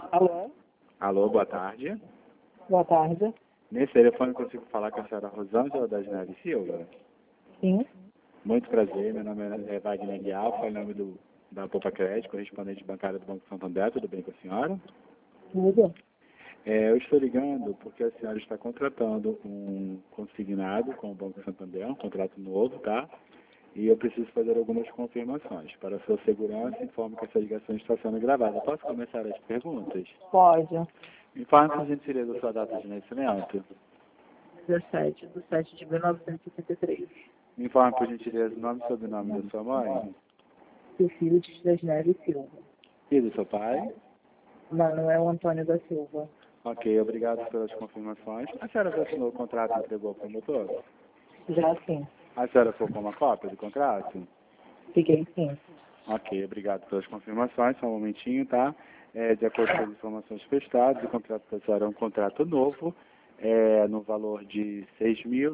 Alô? Alô, boa tarde. Boa tarde. Nesse telefone eu consigo falar com a senhora Rosângela das Neves Silva? Sim. Muito prazer, meu nome é Wagner Guial, falo em nome da Poupa Crédito, correspondente bancária do Banco Santander, tudo bem com a senhora? Tudo. Eu estou ligando porque a senhora está contratando um consignado com o Banco Santander, um contrato novo, tá? E eu preciso fazer algumas confirmações. Para a sua segurança, informo que essa ligação está sendo gravada. Posso começar as perguntas? Pode. Me informe, por gentileza, a sua data de nascimento. 17 de 1963. Me informe, por gentileza, o nome e sobrenome da sua mãe Filho de das Neves Silva. e do seu pai. Manuel Antônio da Silva. Ok, obrigado pelas confirmações. A senhora já assinou o contrato e entregou ao promotor? Já sim. A senhora ficou com uma cópia do contrato? Fiquei sim. Ok, obrigado pelas confirmações. Só um momentinho, tá? De acordo com as informações prestadas, o contrato da senhora é um contrato novo, no valor de R$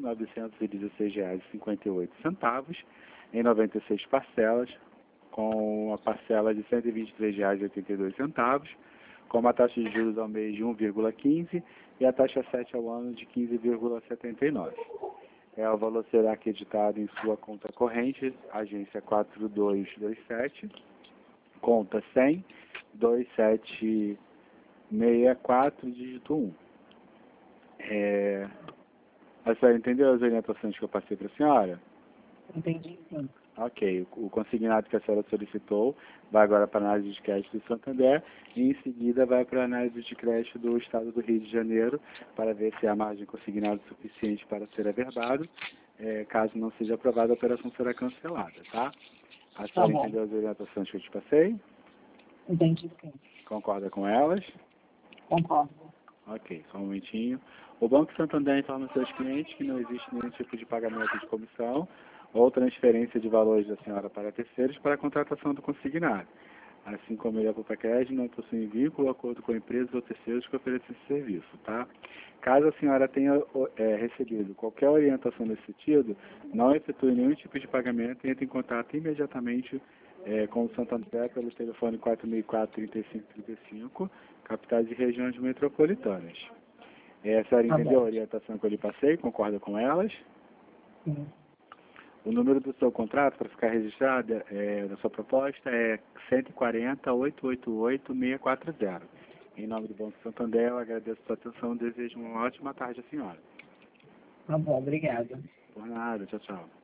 6.916,58, em 96 parcelas, com a parcela de R$ 123,82, com uma taxa de juros ao mês de 1,15 e a taxa 7 ao ano de 15,79. O valor será acreditado em sua conta corrente, agência 4227, conta 100, 2764, dígito 1. A senhora entendeu as orientações que eu passei para a senhora? Entendi sim. Ok, o consignado que a senhora solicitou vai agora para a análise de crédito do Santander e em seguida vai para a análise de crédito do Estado do Rio de Janeiro para ver se há margem consignada suficiente para ser averbado. Caso não seja aprovada, a operação será cancelada, tá? A senhora entendeu as orientações que eu te passei? Entendi sim. Concorda com elas? Concordo. Ok, só um momentinho. O Banco Santander informa aos seus clientes que não existe nenhum tipo de pagamento de comissão ou transferência de valores da senhora para terceiros para a contratação do consignado. Assim como ele, a Poupa Crédito, não possui vínculo ou acordo com empresas ou terceiros que oferecem esse serviço, tá? Caso a senhora tenha recebido qualquer orientação nesse sentido, não efetue nenhum tipo de pagamento e entre em contato imediatamente com o Santander pelo telefone 4004-3535, capitais e regiões metropolitanas. A senhora entendeu a orientação que eu lhe passei? Concorda com elas? Sim. O número do seu contrato, para ficar registrado na sua proposta, é 140-888-640. Em nome do Banco Santander, eu agradeço a sua atenção e desejo uma ótima tarde à senhora. Tá bom, obrigada. Por nada, tchau, tchau.